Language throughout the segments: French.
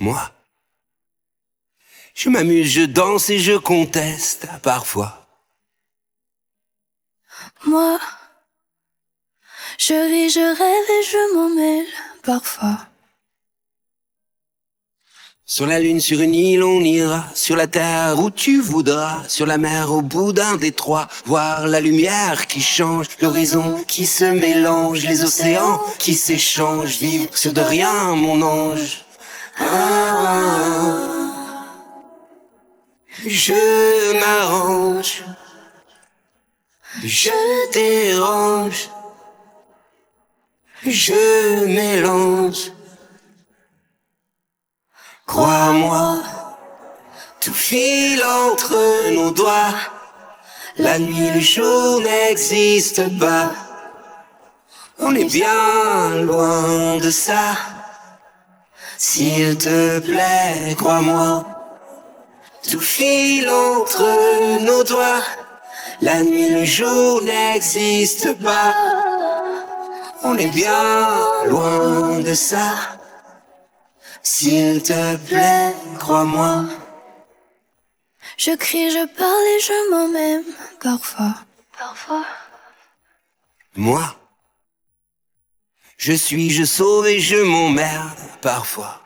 Moi, je m'amuse, je danse et je conteste parfois. Moi, je ris, je rêve et je m'en mêle parfois. Sur la lune, sur une île, on ira. Sur la terre où tu voudras. Sur la mer, au bout d'un détroit. Voir la lumière qui change. L'horizon qui se mélange. Les océans qui s'échangent. Vivre sur de rien, mon ange. Je m'arrange. Je dérange. Je mélange. Crois-moi, tout file entre nos doigts. La nuit, le jour n'existe pas. On est bien loin de ça. S'il te plaît, crois-moi, tout file entre nos doigts. La nuit, le jour n'existe pas. On est bien loin de ça. S'il te plaît, crois-moi. Je crie, je parle et je m'en même parfois. Moi, je suis, je sauve et je m'emmerde parfois.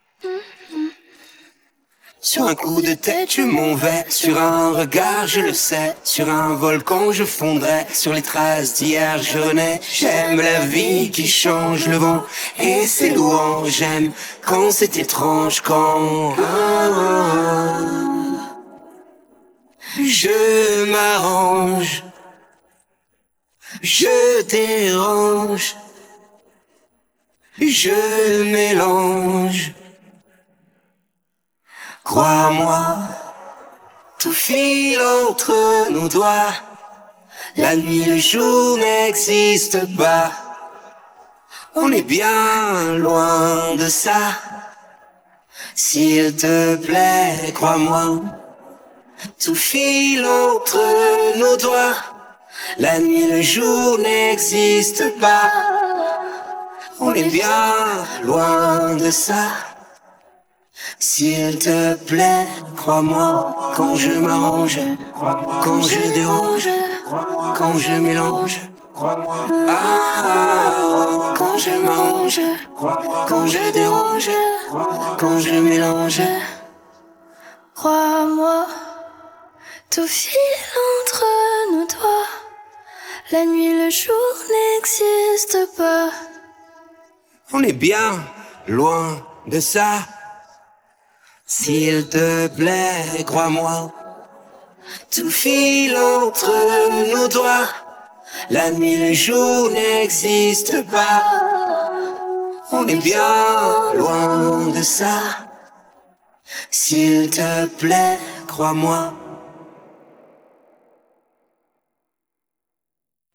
Sur un coup de tête, je m'en vais. Sur un regard, je le sais. Sur un volcan, je fondrai. Sur les traces d'hier, je renais. J'aime la vie qui change le vent et ses louanges. J'aime quand c'est étrange, quand je m'arrange. Je dérange. Je mélange. Crois-moi, tout file entre nos doigts. La nuit, le jour n'existe pas. On est bien loin de ça. S'il te plaît, crois-moi, tout file entre nos doigts. La nuit, le jour n'existe pas. On est bien loin de ça. S'il te plaît, crois-moi, quand je m'arrange, quand je dérange, quand je mélange, quand je m'arrange, quand je dérange, quand je mélange. Crois-moi, tout file entre nos doigts. La nuit, le jour n'existe pas. On est bien loin de ça. S'il te plaît, crois-moi, tout file entre nos doigts. La nuit, le jour n'existe pas. On est bien loin de ça. S'il te plaît, crois-moi.